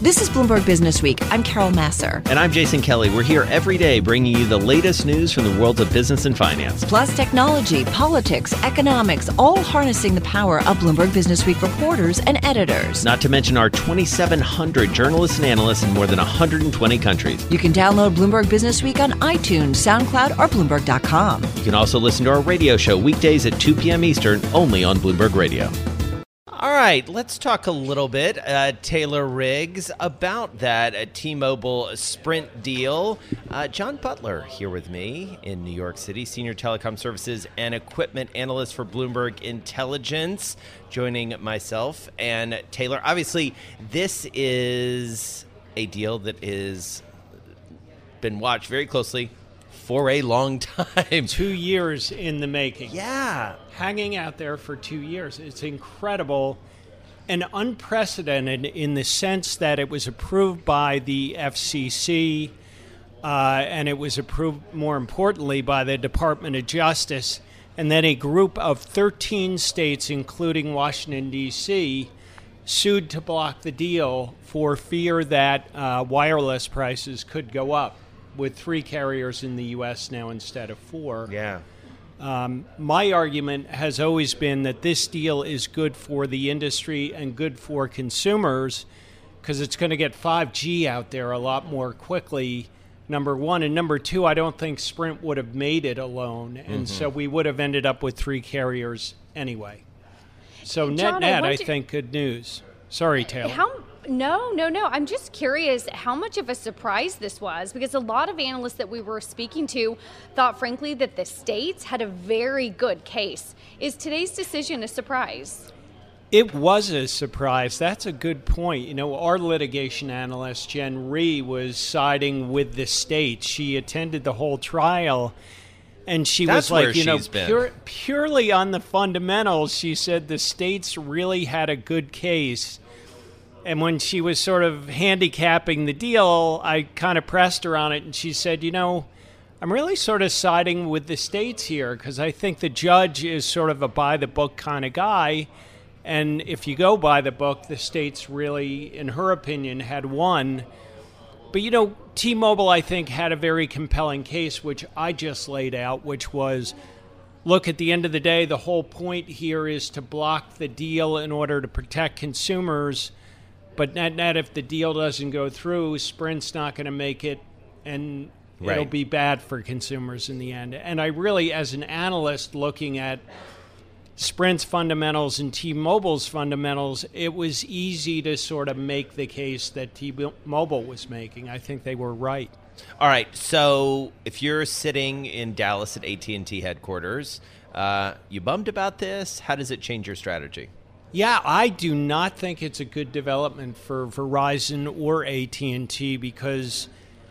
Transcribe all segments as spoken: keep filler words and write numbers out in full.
This is Bloomberg Business Week. I'm Carol Masser. And I'm Jason Kelly. We're here every day bringing you the latest news from the worlds of business and finance. Plus technology, politics, economics, all harnessing the power of Bloomberg Business Week reporters and editors. Not to mention our twenty-seven hundred journalists and analysts in more than one hundred twenty countries. You can download Bloomberg Business Week on iTunes, SoundCloud, or Bloomberg dot com. You can also listen to our radio show weekdays at two p.m. Eastern, only on Bloomberg Radio. All right, let's talk a little bit, uh, Taylor Riggs, about that uh, T-Mobile Sprint deal. Uh, John Butler here with me in New York City, Senior Telecom Services and Equipment Analyst for Bloomberg Intelligence, joining myself and Taylor. Obviously, this is a deal that is been watched very closely for a long time. Two years in the making. Yeah. Hanging out there for two years. It's incredible and unprecedented in the sense that it was approved by the F C C uh, and it was approved, more importantly, by the Department of Justice. And then a group of thirteen states, including Washington, D C, sued to block the deal for fear that uh, wireless prices could go up, with three carriers in the U S now instead of four. Yeah. Um, my argument has always been that this deal is good for the industry and good for consumers because it's going to get five G out there a lot more quickly, number one. And number two, I don't think Sprint would have made it alone. And mm-hmm. so we would have ended up with three carriers anyway. So net net, I, I think good news. Sorry, Taylor. How- No, no, no. I'm just curious how much of a surprise this was, because a lot of analysts that we were speaking to thought, frankly, that the states had a very good case. Is today's decision a surprise? It was a surprise. That's a good point. You know, our litigation analyst, Jen Rhee, was siding with the states. She attended the whole trial, and she That's was like, where you know, she's been. pure, purely on the fundamentals, she said the states really had a good case. And when she was sort of handicapping the deal, I kind of pressed her on it, and she said, you know, I'm really sort of siding with the states here because I think the judge is sort of a by-the-book kind of guy. And if you go by the book, the states really, in her opinion, had won. But, you know, T-Mobile, I think, had a very compelling case, which I just laid out, which was, look, at the end of the day, the whole point here is to block the deal in order to protect consumers. But net, net, if the deal doesn't go through, Sprint's not going to make it, and right. it'll be bad for consumers in the end. And I really, as an analyst looking at Sprint's fundamentals and T-Mobile's fundamentals, it was easy to sort of make the case that T-Mobile was making. I think they were right. All right, so if you're sitting in Dallas at A T and T headquarters, uh, you bummed about this? How does it change your strategy? Yeah, I do not think it's a good development for Verizon or A T and T because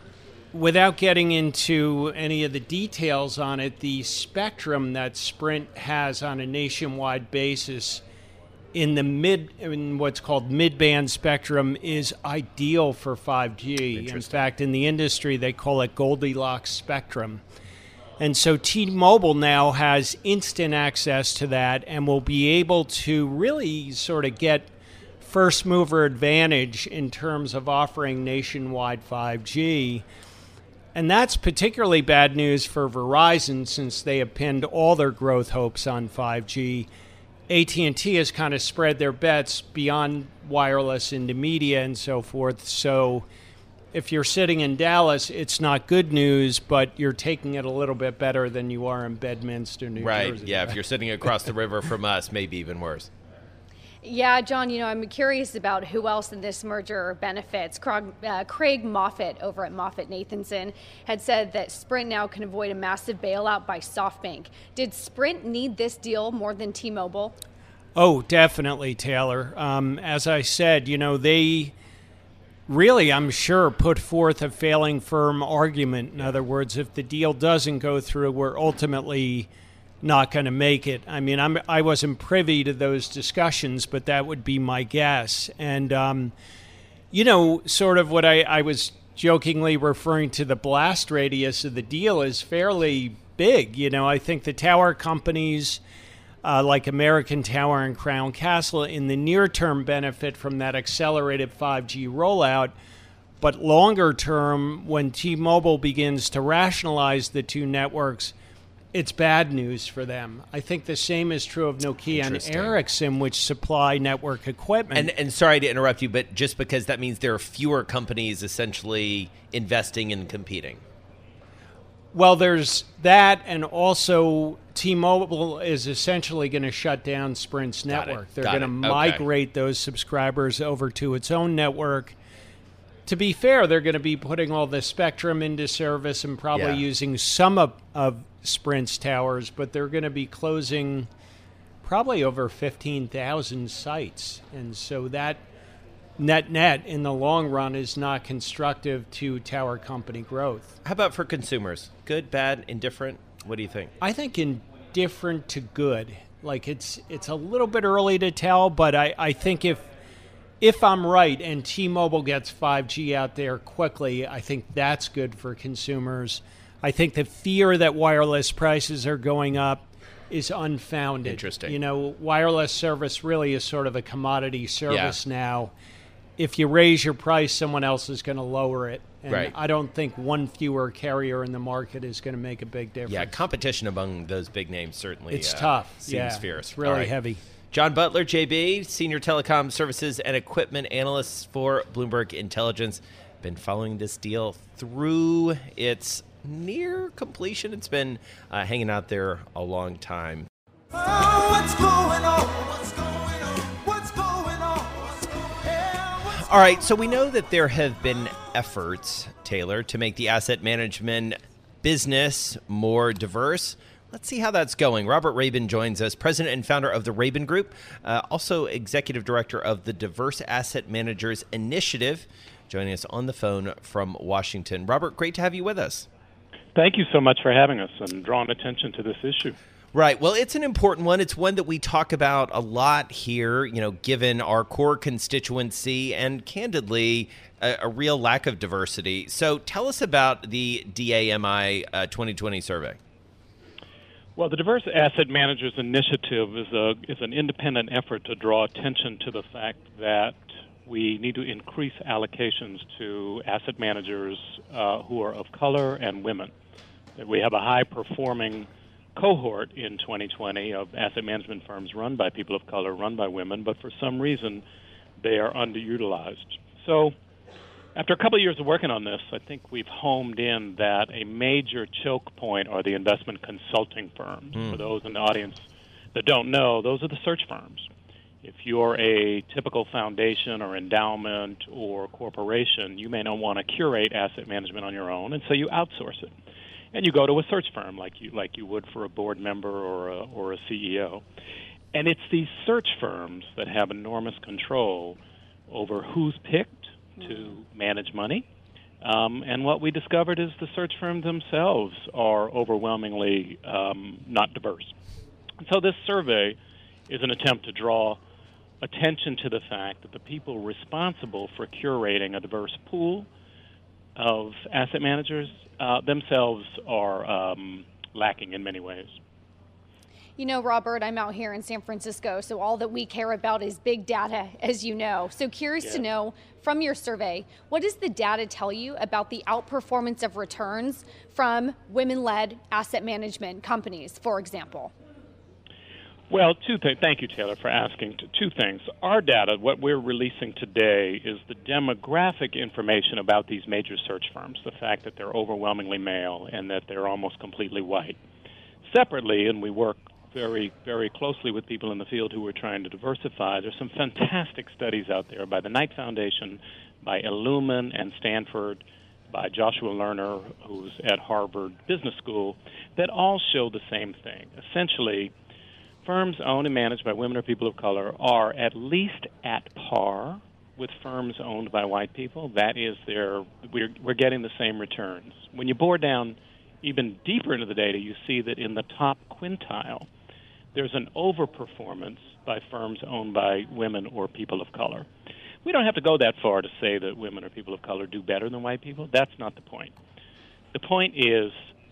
without getting into any of the details on it, the spectrum that Sprint has on a nationwide basis in the mid, in what's called mid-band spectrum is ideal for five G. In fact, in the industry, they call it Goldilocks spectrum. And so T-Mobile now has instant access to that and will be able to really sort of get first mover advantage in terms of offering nationwide five G. And that's particularly bad news for Verizon since they have pinned all their growth hopes on five G. A T and T has kind of spread their bets beyond wireless into media and so forth. So if you're sitting in Dallas, it's not good news, but you're taking it a little bit better than you are in Bedminster, New right. Jersey. Right, yeah. If you're sitting across the river from us, maybe even worse. Yeah, John, you know, I'm curious about who else in this merger benefits. Craig, uh, Craig Moffett over at MoffettNathanson had said that Sprint now can avoid a massive bailout by SoftBank. Did Sprint need this deal more than T-Mobile? Oh, definitely, Taylor. Um, as I said, you know, they really, I'm sure, put forth a failing firm argument. In other words, if the deal doesn't go through, we're ultimately not going to make it. I mean, I'm, I wasn't privy to those discussions, but that would be my guess. And, um, you know, sort of what I, I was jokingly referring to the blast radius of the deal is fairly big. You know, I think the tower companies uh, like American Tower and Crown Castle, in the near term benefit from that accelerated five G rollout. But longer term, when T-Mobile begins to rationalize the two networks, it's bad news for them. I think the same is true of Nokia and Ericsson, which supply network equipment. And, and sorry to interrupt you, but just because that means there are fewer companies essentially investing and competing. Well, there's that, and also T-Mobile is essentially going to shut down Sprint's Got network. it. They're Got going to it. migrate Okay. those subscribers over to its own network. To be fair, they're going to be putting all the spectrum into service and probably Yeah. using some of, of Sprint's towers, but they're going to be closing probably over fifteen thousand sites. And so that net-net in the long run is not constructive to tower company growth. How about for consumers? Good, bad, indifferent? What do you think? I think indifferent to good. Like it's it's a little bit early to tell, but I, I think if if I'm right and T-Mobile gets five G out there quickly, I think that's good for consumers. I think the fear that wireless prices are going up is unfounded. Interesting. You know, wireless service really is sort of a commodity service Yeah. now. If you raise your price, someone else is going to lower it. And Right. I don't think one fewer carrier in the market is going to make a big difference. Yeah, competition among those big names certainly It's uh, tough. seems yeah, fierce. It's really All right. heavy. John Butler, J B, Senior Telecom Services and Equipment Analyst for Bloomberg Intelligence. Been following this deal through its near completion. It's been uh, hanging out there a long time. Oh, what's going on? What's going on? What's going on? What's going on? All right, so we know that there have been efforts, Taylor, to make the asset management business more diverse. Let's see how that's going. Robert Rabin joins us, president and founder of the Rabin Group, uh, also executive director of the Diverse Asset Managers Initiative, joining us on the phone from Washington. Robert, great to have you with us. Thank you so much for having us and drawing attention to this issue. Right. Well, it's an important one. It's one that we talk about a lot here, you know, given our core constituency and, candidly, a, a real lack of diversity. So tell us about the D A M I uh, twenty twenty survey. Well, the Diverse Asset Managers Initiative is a is an independent effort to draw attention to the fact that we need to increase allocations to asset managers uh, who are of color and women. That we have a high-performing cohort in twenty twenty of asset management firms run by people of color, run by women, but for some reason they are underutilized. So after a couple of years of working on this, I think we've homed in that a major choke point are the investment consulting firms. Mm. For those in the audience that don't know, those are the search firms. If you're a typical foundation or endowment or corporation, you may not want to curate asset management on your own, and so you outsource it. And you go to a search firm like you like you would for a board member or a, or a C E O. And it's these search firms that have enormous control over who's picked to manage money. Um, and what we discovered is the search firms themselves are overwhelmingly um, not diverse. And so this survey is an attempt to draw attention to the fact that the people responsible for curating a diverse pool of asset managers uh, themselves are um, lacking in many ways. You know, Robert, I'm out here in San Francisco, so all that we care about is big data, as you know. So curious Yeah. to know, from your survey, what does the data tell you about the outperformance of returns from women-led asset management companies, for example? Well, two things. Thank you, Taylor, for asking. T- Two things. Our data, what we're releasing today, is the demographic information about these major search firms, the fact that they're overwhelmingly male and that they're almost completely white. Separately, and we work very, very closely with people in the field who are trying to diversify, there's some fantastic studies out there by the Knight Foundation, by Illumin and Stanford, by Joshua Lerner, who's at Harvard Business School, that all show the same thing. Essentially, firms owned and managed by women or people of color are at least at par with firms owned by white people. That is, their, we're, we're getting the same returns. When you bore down even deeper into the data, you see that in the top quintile, there's an overperformance by firms owned by women or people of color. We don't have to go that far to say that women or people of color do better than white people. That's not the point. The point is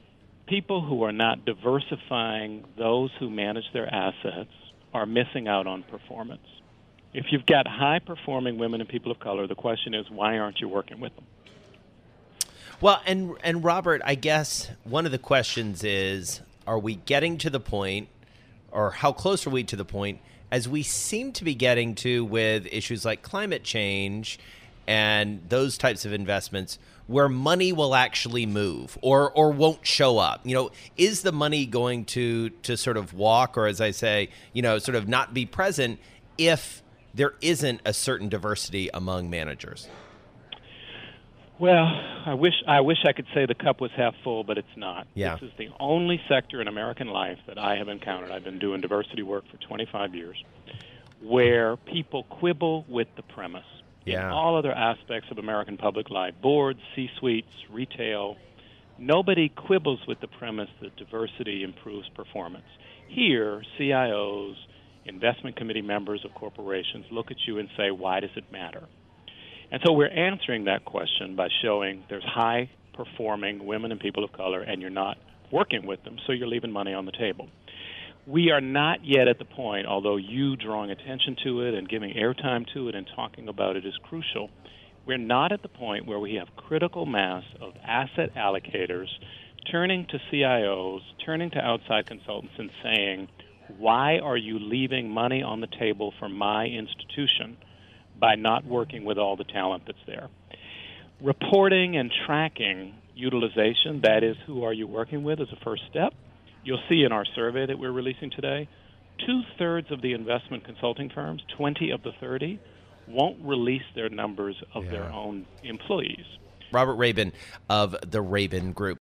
people who are not diversifying those who manage their assets are missing out on performance. If you've got high-performing women and people of color, the question is, why aren't you working with them? Well, and and Robert, I guess one of the questions is, are we getting to the point, or how close are we to the point, as we seem to be getting to with issues like climate change and those types of investments, where money will actually move or or won't show up? You know, is the money going to to sort of walk, or as I say, you know, sort of not be present if there isn't a certain diversity among managers? Well, I wish I wish I could say the cup was half full, but it's not. Yeah. This is the only sector in American life that I have encountered. I've been doing diversity work for twenty-five years, where people quibble with the premise. Yeah. In all other aspects of American public life, boards, C-suites, retail, nobody quibbles with the premise that diversity improves performance. Here, C I Os, investment committee members of corporations look at you and say, why does it matter? And so we're answering that question by showing there's high-performing women and people of color, and you're not working with them, so you're leaving money on the table. We are not yet at the point, although you drawing attention to it and giving airtime to it and talking about it is crucial, we're not at the point where we have critical mass of asset allocators turning to C I Os, turning to outside consultants and saying, why are you leaving money on the table for my institution by not working with all the talent that's there? Reporting and tracking utilization, that is, who are you working with, is a first step. You'll see in our survey that we're releasing today, two-thirds of the investment consulting firms, twenty of the thirty, won't release their numbers of yeah. their own employees. Robert Rabin of the Rabin Group.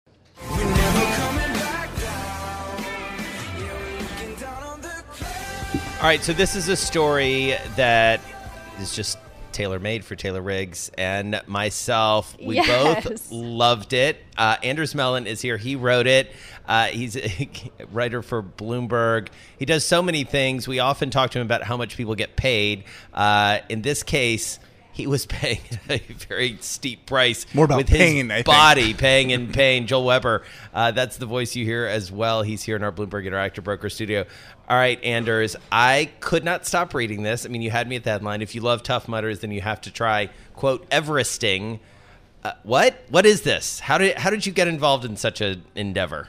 All right, so this is a story that is just tailor-made for Taylor Riggs and myself. We yes. both loved it. Uh, Anders Mellon is here. He wrote it. Uh, he's a writer for Bloomberg. He does so many things. We often talk to him about how much people get paid. Uh, in this case, he was paying a very steep price. More about with pain, his I body, think. paying in pain. Joel Weber, uh, that's the voice you hear as well. He's here in our Bloomberg Interactive Broker studio. All right, Anders, I could not stop reading this. I mean, you had me at the headline. If you love Tough Mudders, then you have to try, quote, Everesting. Uh, what? What is this? How did how did you get involved in such an endeavor?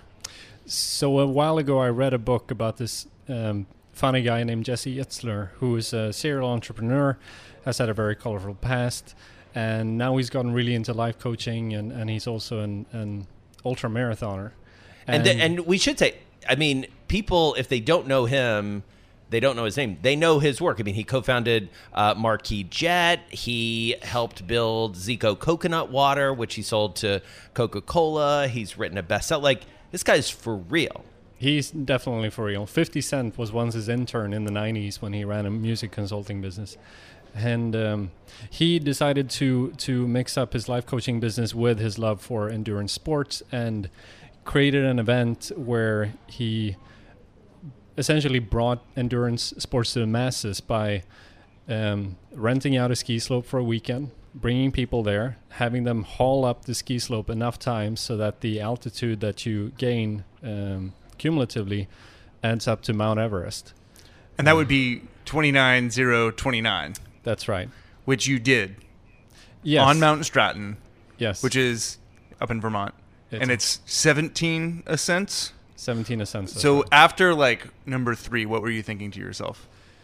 So a while ago, I read a book about this um, funny guy named Jesse Itzler, who is a serial entrepreneur, has had a very colorful past, and now he's gotten really into life coaching, and, and he's also an, an ultra marathoner. And and, the, and we should say, I mean, people, if they don't know him, they don't know his name. They know his work. I mean, he co-founded uh, Marquis Jet. He helped build Zico coconut water, which he sold to Coca-Cola. He's written a bestseller. Like, this guy's for real. He's definitely for real. fifty Cent was once his intern in the nineties when he ran a music consulting business. And um, he decided to to mix up his life coaching business with his love for endurance sports and created an event where he essentially brought endurance sports to the masses by um, renting out a ski slope for a weekend, bringing people there, having them haul up the ski slope enough times so that the altitude that you gain um, cumulatively adds up to Mount Everest. And that would be twenty-nine thousand twenty-nine. That's right. Which you did. Yes. On Mount Stratton. Yes. Which is up in Vermont. It's and it's seventeen ascents. seventeen ascents. So right. after like number three, what were you thinking to yourself?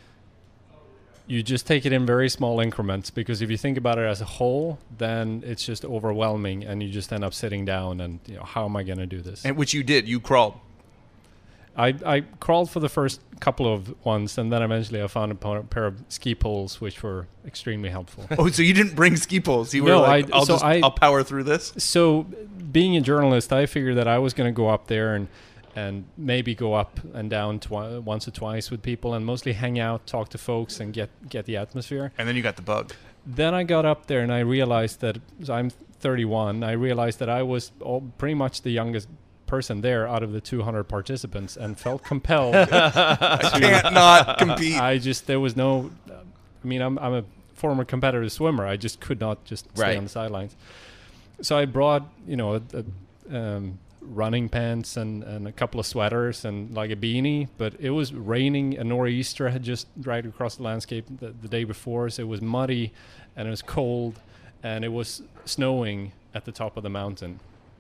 You just take it in very small increments, because if you think about it as a whole, then it's just overwhelming, and you just end up sitting down and, you know, how am I going to do this? And which you did. You crawled. I, I crawled for the first couple of ones, and then eventually I found a pair of ski poles, which were extremely helpful. Oh, so you didn't bring ski poles? You no, were like, I, I'll so just I, I'll power through this? So being a journalist, I figured that I was going to go up there and and maybe go up and down twi- once or twice with people and mostly hang out, talk to folks, and get, get the atmosphere. And then you got the bug. Then I got up there and I realized that, so I'm thirty-one, I realized that I was all, pretty much the youngest person there out of the two hundred participants, and felt compelled. I can't not compete. I just, there was no, I mean, I'm I'm a former competitive swimmer. I just could not just stay right. on the sidelines. So I brought, you know, a, a um, running pants and, and a couple of sweaters and like a beanie, but it was raining. A nor'easter had just dragged across the landscape the, the day before, so it was muddy and it was cold and it was snowing at the top of the mountain.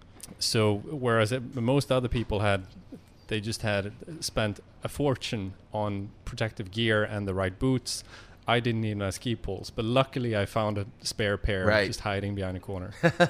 So whereas it, most other people had, they just had spent a fortune on protective gear and the right boots, I didn't need my ski poles, but luckily I found a spare pair right. just hiding behind a corner.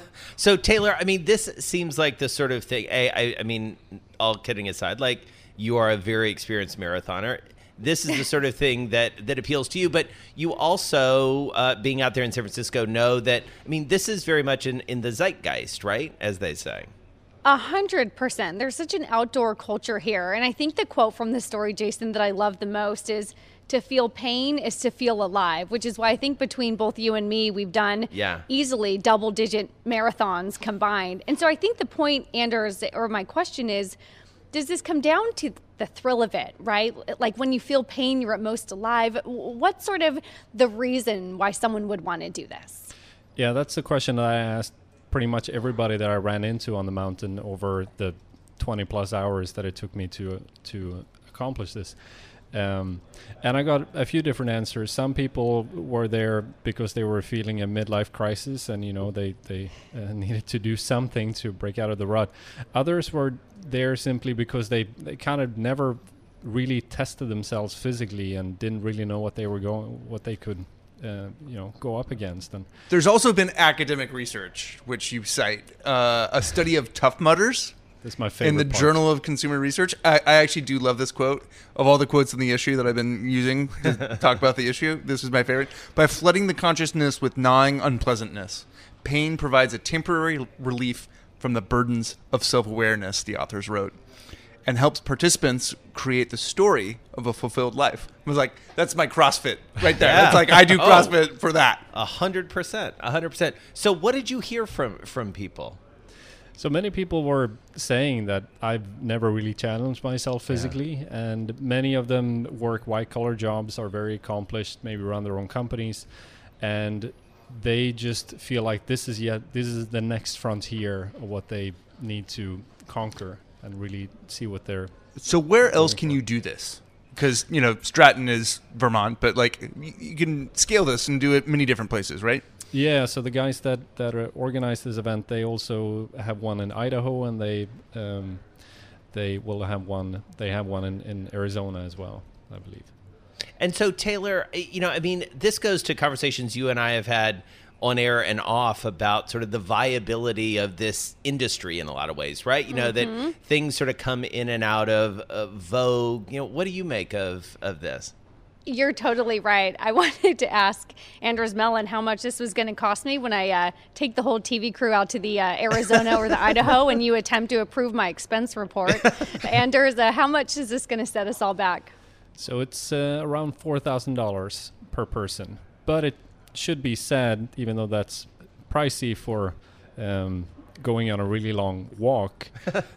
So Taylor, I mean, this seems like the sort of thing, I, I, I mean, all kidding aside, like you are a very experienced marathoner. This is the sort of thing that, that appeals to you, but you also, uh, being out there in San Francisco, know that, I mean, this is very much in, in the zeitgeist, right, as they say. A hundred percent. There's such an outdoor culture here. And I think the quote from the story, Jason, that I love the most is, to feel pain is to feel alive, which is why I think between both you and me, we've done yeah. easily double-digit marathons combined. And so I think the point, Anders, or my question is, does this come down to the thrill of it, right? Like when you feel pain, you're at most alive. What's sort of the reason why someone would want to do this? Yeah, that's the question that I asked pretty much everybody that I ran into on the mountain over the twenty plus hours that it took me to to accomplish this. Um, and I got a few different answers. Some people were there because they were feeling a midlife crisis and, you know, they, they uh, needed to do something to break out of the rut. Others were there simply because they, they kind of never really tested themselves physically and didn't really know what they were going, what they could, uh, you know, go up against. And there's also been academic research, which you cite, uh, a study of Tough Mudders. That's my favorite in the part. Journal of Consumer Research. I, I actually do love this quote. Of all the quotes in the issue that I've been using to talk about the issue, this is my favorite. By flooding the consciousness with gnawing unpleasantness, pain provides a temporary relief from the burdens of self-awareness, the authors wrote, and helps participants create the story of a fulfilled life. I was like, that's my CrossFit right there. Yeah. It's like, I do CrossFit oh, for that. A hundred percent, a hundred percent. So what did you hear from, from people? So many people were saying that I've never really challenged myself physically, yeah. and many of them work white-collar jobs, are very accomplished, maybe run their own companies, and they just feel like this is yet this is the next frontier of what they need to conquer and really see what they're. So where else can you do this? Because, you know, Stratton is Vermont, but like you can scale this and do it many different places, right? Yeah, so the guys that that uh, organized this event, they also have one in Idaho, and they um, they will have one. They have one in, in Arizona as well, I believe. And so, Taylor, you know, I mean, this goes to conversations you and I have had on air and off about sort of the viability of this industry in a lot of ways, right? You know, mm-hmm. that things sort of come in and out of, of vogue. You know, what do you make of of this? You're totally right. I wanted to ask Anders Mellon how much this was going to cost me when I uh, take the whole T V crew out to the uh, Arizona or the Idaho and you attempt to approve my expense report. Anders, uh, how much is this going to set us all back? So it's uh, around four thousand dollars per person. But it should be said, even though that's pricey for um, going on a really long walk,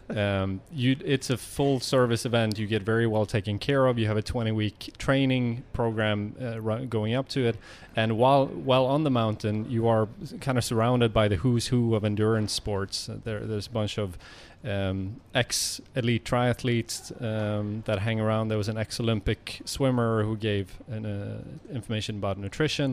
um, you, it's a full service event. You get very well taken care of. You have a twenty week training program uh, run, going up to it. And while while on the mountain, you are kind of surrounded by the who's who of endurance sports. Uh, there, there's a bunch of um, ex-elite triathletes um, that hang around. There was an ex-Olympic swimmer who gave an, uh, information about nutrition.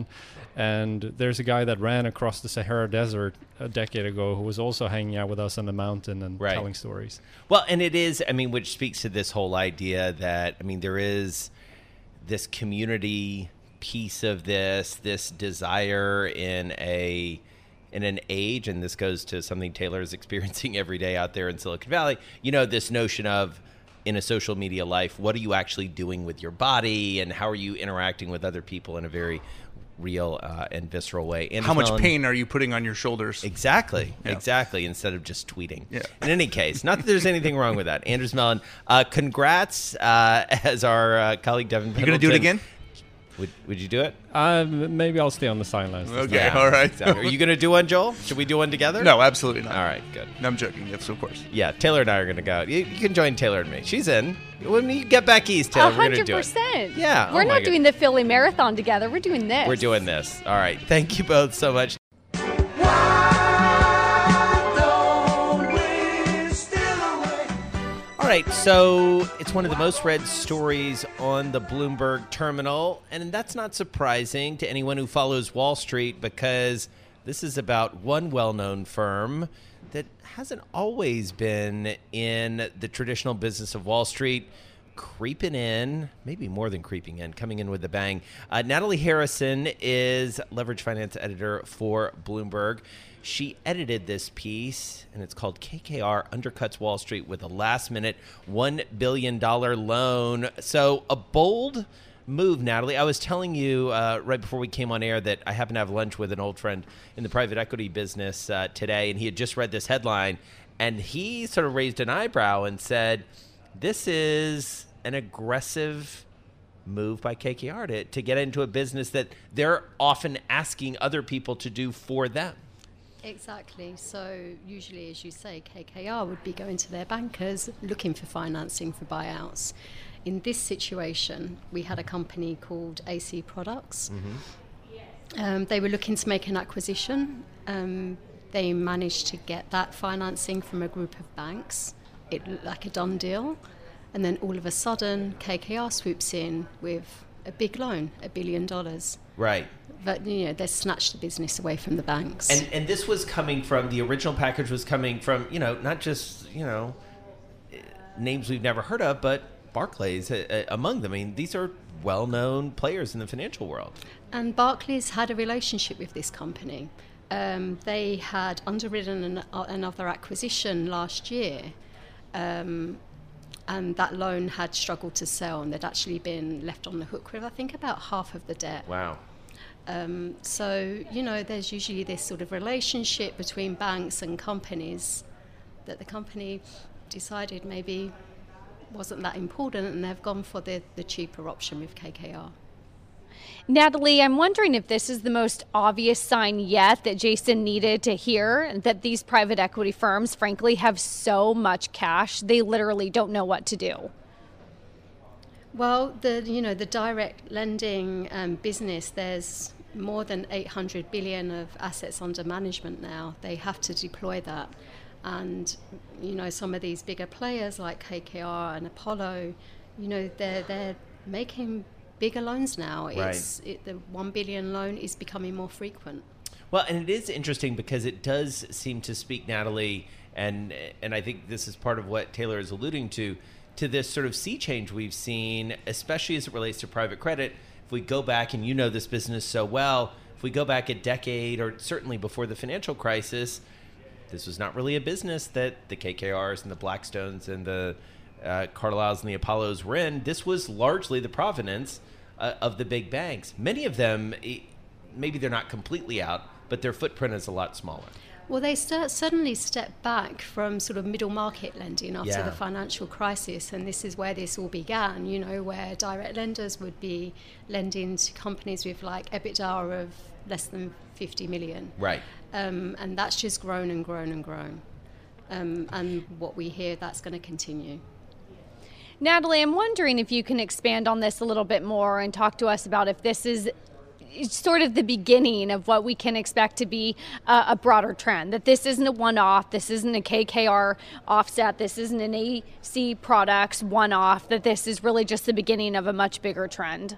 And there's a guy that ran across the Sahara Desert a decade ago who was also hanging out with us on the mountain and right. telling stories. Well, and it is, I mean, which speaks to this whole idea that, I mean, there is this community piece of this, this desire in a in an age, and this goes to something Taylor is experiencing every day out there in Silicon Valley, you know, this notion of in a social media life, what are you actually doing with your body and how are you interacting with other people in a very real uh, and visceral way. And how much pain are you putting on your shoulders? Exactly, yeah. exactly, instead of just tweeting. Yeah. In any case, not that there's anything wrong with that. Anders Mellon, uh, congrats, uh, as our uh, colleague Devin Pendleton. You going to do it again? Would Would you do it? Uh, maybe I'll stay on the sidelines. Okay, yeah, all right. Exactly. Are you going to do one, Joel? Should we do one together? No, absolutely not. All right, good. No, I'm joking. Yes, of course. Yeah, Taylor and I are going to go. You, you can join Taylor and me. She's in. When you get back east, Taylor, we're going to do it. one hundred percent. Yeah. We're oh not God. doing the Philly Marathon together. We're doing this. We're doing this. All right. Thank you both so much. Why don't we still right, so it's one of the most read stories on the Bloomberg terminal, and that's not surprising to anyone who follows Wall Street because this is about one well-known firm that hasn't always been in the traditional business of Wall Street, creeping in, maybe more than creeping in, coming in with a bang. Uh, Natalie Harrison is leverage finance editor for Bloomberg. She edited this piece, and it's called K K R Undercuts Wall Street with a last-minute one billion dollars loan. So a bold move, Natalie. I was telling you uh, right before we came on air that I happened to have lunch with an old friend in the private equity business uh, today, and he had just read this headline, and he sort of raised an eyebrow and said, this is an aggressive move by K K R to, to get into a business that they're often asking other people to do for them. Exactly. So usually, as you say, K K R would be going to their bankers looking for financing for buyouts. In this situation, we had a company called A C Products. Mm-hmm. Um, they were looking to make an acquisition. Um, they managed to get that financing from a group of banks. It looked like a done deal. And then all of a sudden, K K R swoops in with a big loan, a billion dollars. Right. But, you know, they snatched the business away from the banks. And and this was coming from, the original package was coming from, you know, not just, you know, names we've never heard of, but Barclays uh, among them. I mean, these are well-known players in the financial world. And Barclays had a relationship with this company. Um, they had underwritten an, uh, another acquisition last year. Um And that loan had struggled to sell, and they'd actually been left on the hook with, I think, about half of the debt. Wow. Um, so, you know, there's usually this sort of relationship between banks and companies that the company decided maybe wasn't that important, and they've gone for the, the cheaper option with K K R. Natalie, I'm wondering if this is the most obvious sign yet that Jason needed to hear, that these private equity firms, frankly, have so much cash, they literally don't know what to do. Well, the you know the direct lending um, business, there's more than eight hundred billion of assets under management now. They have to deploy that. And, you know, some of these bigger players like K K R and Apollo, you know, they're, they're making bigger loans now. Right. It's it, the one billion loan is becoming more frequent. Well, and it is interesting because it does seem to speak, Natalie, and and I think this is part of what Taylor is alluding to, to this sort of sea change we've seen, especially as it relates to private credit. If we go back, and you know this business so well, if we go back a decade or certainly before the financial crisis, this was not really a business that the K K Rs and the Blackstones and the uh, Carlyles and the Apollos were in. This was largely the provenance uh, of the big banks. Many of them, maybe they're not completely out, but their footprint is a lot smaller. Well, they st- suddenly stepped back from sort of middle market lending after Yeah. the financial crisis, and this is where this all began, you know, where direct lenders would be lending to companies with like EBITDA of less than fifty million. Right. Um, and that's just grown and grown and grown. Um, and what we hear, that's going to continue. Natalie, I'm wondering if you can expand on this a little bit more and talk to us about if this is sort of the beginning of what we can expect to be a, a broader trend, that this isn't a one-off, this isn't a K K R offset, this isn't an A C Products one-off, that this is really just the beginning of a much bigger trend.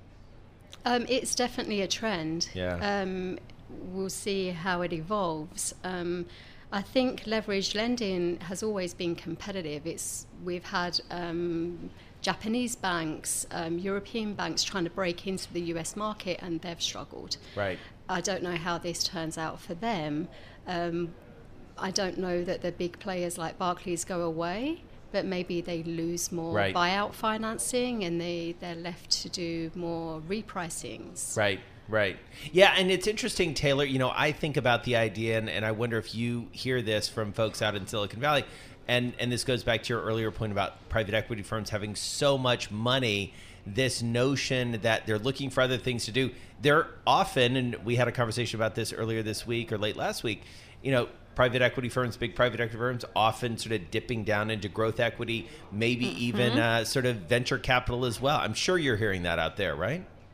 Um, it's definitely a trend. Yeah. Um, we'll see how it evolves. Um, I think leveraged lending has always been competitive. It's we've had um, Japanese banks, um, European banks trying to break into the U S market, and they've struggled. Right. I don't know how this turns out for them. Um, I don't know that the big players like Barclays go away, but maybe they lose more Right. buyout financing, and they, they're left to do more repricings. Right, right. Yeah, and it's interesting, Taylor, you know, I think about the idea, and, and I wonder if you hear this from folks out in Silicon Valley, and, and this goes back to your earlier point about private equity firms having so much money, this notion that they're looking for other things to do. They're often, and we had a conversation about this earlier this week or late last week, you know, private equity firms, big private equity firms, often sort of dipping down into growth equity, maybe mm-hmm. even uh, sort of venture capital as well. I'm sure you're hearing that out there, right?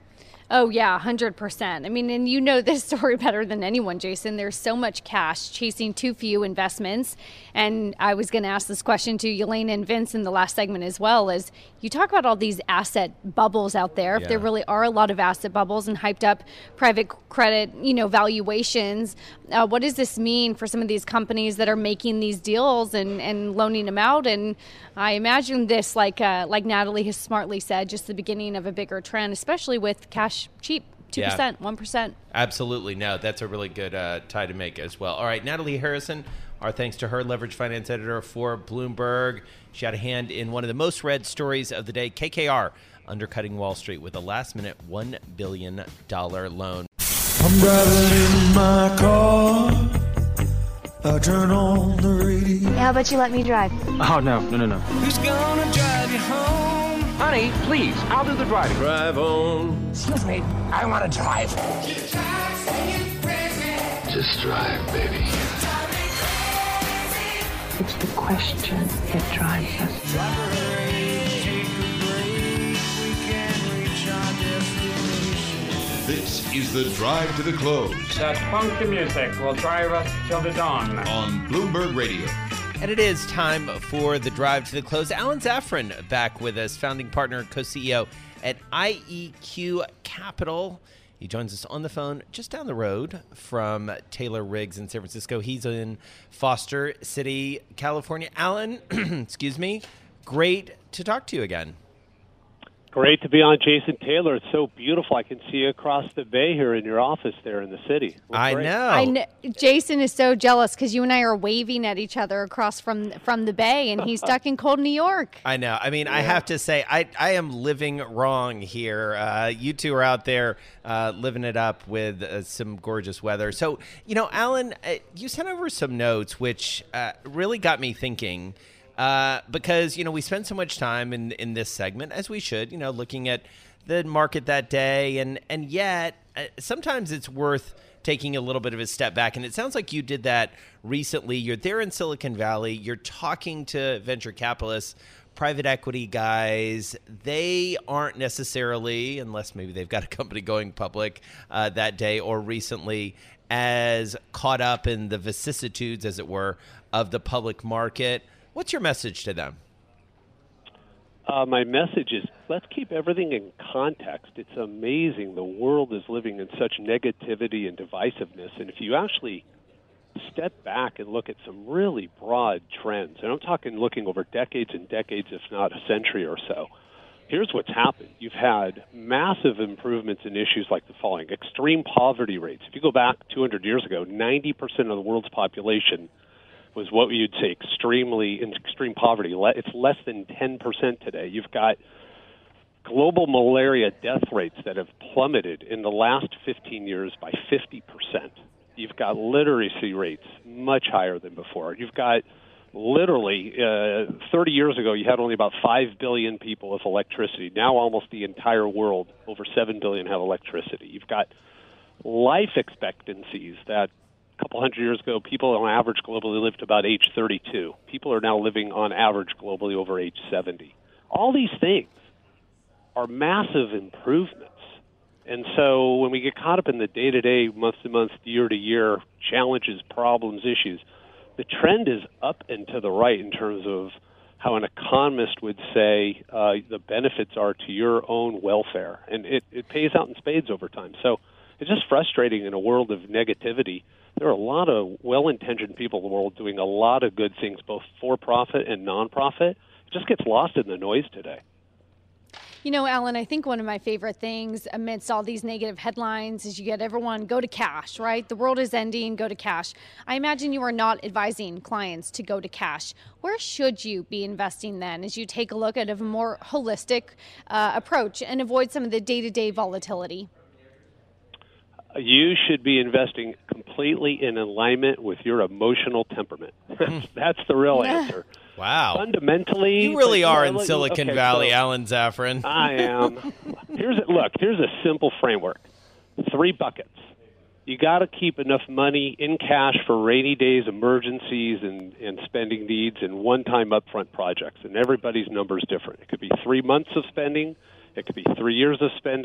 Oh, yeah, one hundred percent. I mean, and you know this story better than anyone, Jason. There's so much cash chasing too few investments. And I was going to ask this question to Yelena and Vince in the last segment as well, is you talk about all these asset bubbles out there. If Yeah. there really are a lot of asset bubbles and hyped up private credit, you know, valuations, uh, what does this mean for some of these companies that are making these deals and, and loaning them out? And I imagine this, like uh, like Natalie has smartly said, just the beginning of a bigger trend, especially with cash cheap, two percent, one percent. Absolutely. No, that's a really good uh, tie to make as well. All right, Natalie Harrison, our thanks to her, leverage finance editor for Bloomberg. She had a hand in one of the most read stories of the day, K K R undercutting Wall Street with a last-minute one billion dollars loan. I'm driving in my car. I turn on the radio. How about you let me drive? Oh, no, no, no, no. Who's gonna drive you home? Honey, please, I'll do the driving. Drive on. Excuse me, I want to drive. Just drive, baby. It's the question that drives us. This is the Drive to the Close. That funky music will drive us till the dawn. On Bloomberg Radio. And it is time for the Drive to the Close. Alan Zafran back with us, founding partner and co-C E O at I E Q Capital. He joins us on the phone just down the road from Taylor Riggs in San Francisco. He's in Foster City, California. Alan, excuse me, great to talk to you again. Great to be on, Jason Taylor. It's so beautiful. I can see you across the bay here in your office there in the city. I know. I know. Jason is so jealous because you and I are waving at each other across from from the bay, and he's stuck in cold New York. I know. I mean, Yeah. I have to say, I, I am living wrong here. Uh, you two are out there uh, living it up with uh, some gorgeous weather. So, you know, Alan, uh, you sent over some notes, which uh, really got me thinking. Uh, because, you know, we spend so much time in in this segment, as we should, you know, looking at the market that day. And, and yet, uh, sometimes it's worth taking a little bit of a step back. And it sounds like you did that recently. You're there in Silicon Valley. You're talking to venture capitalists, private equity guys. They aren't necessarily, unless maybe they've got a company going public uh, that day or recently, as caught up in the vicissitudes, as it were, of the public market. What's your message to them? Uh, my message is let's keep everything in context. It's amazing. The world is living in such negativity and divisiveness. And if you actually step back and look at some really broad trends, and I'm talking looking over decades and decades, if not a century or so, here's what's happened. You've had massive improvements in issues like the following. Extreme poverty rates. If you go back two hundred years ago, ninety percent of the world's population was what you'd say extremely in extreme poverty. It's less than ten percent today. You've got global malaria death rates that have plummeted in the last fifteen years by fifty percent. You've got literacy rates much higher than before. You've got literally uh, thirty years ago, you had only about five billion people with electricity. Now almost the entire world, over seven billion, have electricity. You've got life expectancies that a couple hundred years ago, people on average globally lived to about age thirty-two. People are now living on average globally over age seventy. All these things are massive improvements. And so when we get caught up in the day-to-day, month-to-month, year-to-year challenges, problems, issues, the trend is up and to the right in terms of how an economist would say uh, the benefits are to your own welfare. And it, it pays out in spades over time. So it's just frustrating in a world of negativity. There are a lot of well-intentioned people in the world doing a lot of good things, both for-profit and non-profit. It just gets lost in the noise today. You know, Alan, I think one of my favorite things amidst all these negative headlines is you get everyone go to cash, right? The world is ending, go to cash. I imagine you are not advising clients to go to cash. Where should you be investing then as you take a look at a more holistic uh, approach and avoid some of the day-to-day volatility? You should be investing completely in alignment with your emotional temperament. That's, that's the real answer. Wow. Fundamentally, You really but, are uh, in look, Silicon okay, Valley, so Alan Zafran. I am. Here's a, look, here's a simple framework. Three buckets. You got to keep enough money in cash for rainy days, emergencies, and, and spending needs, and one-time upfront projects. And everybody's number is different. It could be three months of spending. It could be three years of spending.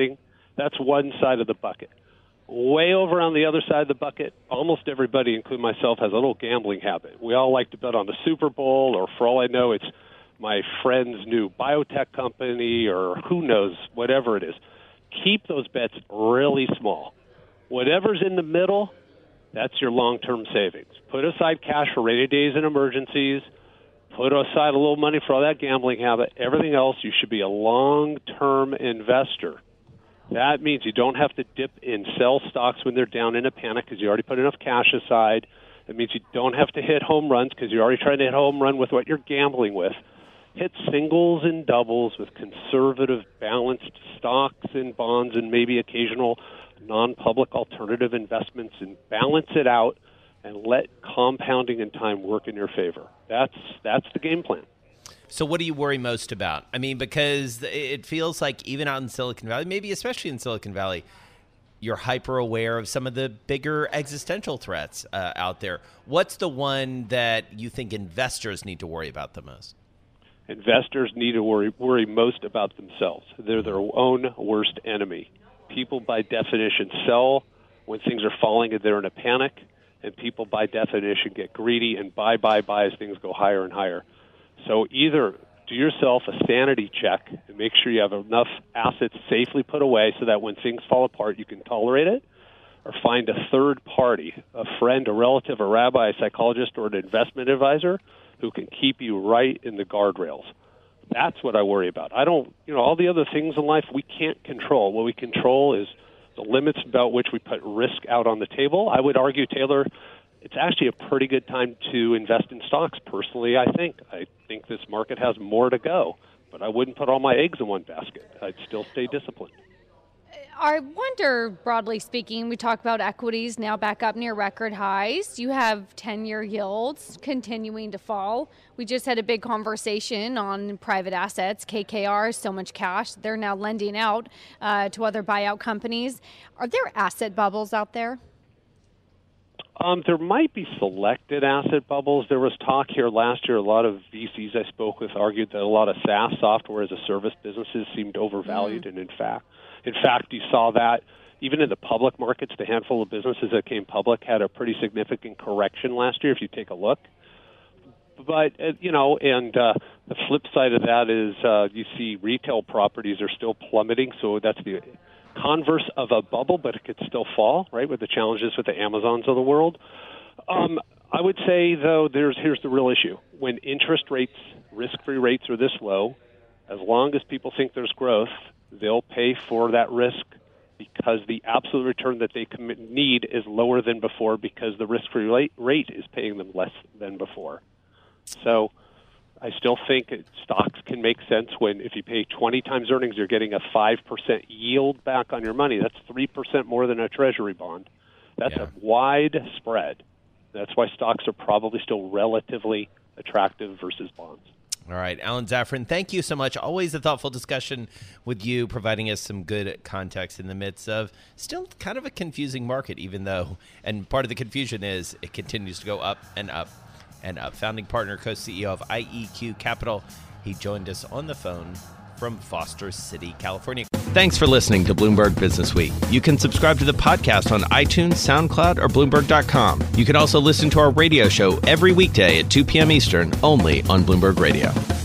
That's one side of the bucket. Way over on the other side of the bucket, almost everybody, including myself, has a little gambling habit. We all like to bet on the Super Bowl, or for all I know, it's my friend's new biotech company, or who knows, whatever it is. Keep those bets really small. Whatever's in the middle, that's your long-term savings. Put aside cash for rainy days and emergencies. Put aside a little money for all that gambling habit. Everything else, you should be a long-term investor. That means you don't have to dip and sell stocks when they're down in a panic because you already put enough cash aside. It means you don't have to hit home runs because you're already trying to hit home run with what you're gambling with. Hit singles and doubles with conservative, balanced stocks and bonds and maybe occasional non-public alternative investments, and balance it out and let compounding in time work in your favor. That's that's the game plan. So what do you worry most about? I mean, because it feels like even out in Silicon Valley, maybe especially in Silicon Valley, you're hyper aware of some of the bigger existential threats uh, out there. What's the one that you think investors need to worry about the most? Investors need to worry, worry most about themselves. They're their own worst enemy. People, by definition, sell when things are falling and they're in a panic, and people, by definition, get greedy and buy, buy, buy as things go higher and higher. So either do yourself a sanity check and make sure you have enough assets safely put away so that when things fall apart, you can tolerate it, or find a third party, a friend, a relative, a rabbi, a psychologist, or an investment advisor who can keep you right in the guardrails. That's what I worry about. I don't, you know, all the other things in life we can't control. What we control is the limits about which we put risk out on the table. I would argue, Taylor, it's actually a pretty good time to invest in stocks. Personally, I think. I think this market has more to go, but I wouldn't put all my eggs in one basket. I'd still stay disciplined. I wonder, broadly speaking, we talk about equities now back up near record highs. You have ten-year yields continuing to fall. We just had a big conversation on private assets. K K R, so much cash. They're now lending out uh, to other buyout companies. Are there asset bubbles out there? Um, there might be selected asset bubbles. There was talk here last year. A lot of V Cs I spoke with argued that a lot of SaaS, software as a service businesses, seemed overvalued, mm. and in fact, in fact, you saw that even in the public markets. The handful of businesses that came public had a pretty significant correction last year, if you take a look. But uh, you know, and uh, the flip side of that is uh, you see retail properties are still plummeting. So that's the converse of a bubble, but it could still fall, right, with the challenges with the Amazons of the world. Um, I would say, though, there's here's the real issue. When interest rates, risk-free rates are this low, as long as people think there's growth, they'll pay for that risk because the absolute return that they commit, need is lower than before because the risk-free rate is paying them less than before. So I still think stocks can make sense when if you pay twenty times earnings, you're getting a five percent yield back on your money. That's three percent more than a treasury bond. That's yeah. a wide spread. That's why stocks are probably still relatively attractive versus bonds. All right, Alan Zafran, thank you so much. Always a thoughtful discussion with you, providing us some good context in the midst of still kind of a confusing market, even though, and part of the confusion is it continues to go up and up and up. Founding partner, co-C E O of I E Q Capital. He joined us on the phone from Foster City, California. Thanks for listening to Bloomberg Business Week. You can subscribe to the podcast on iTunes, SoundCloud, or Bloomberg dot com. You can also listen to our radio show every weekday at two p.m. Eastern, only on Bloomberg Radio.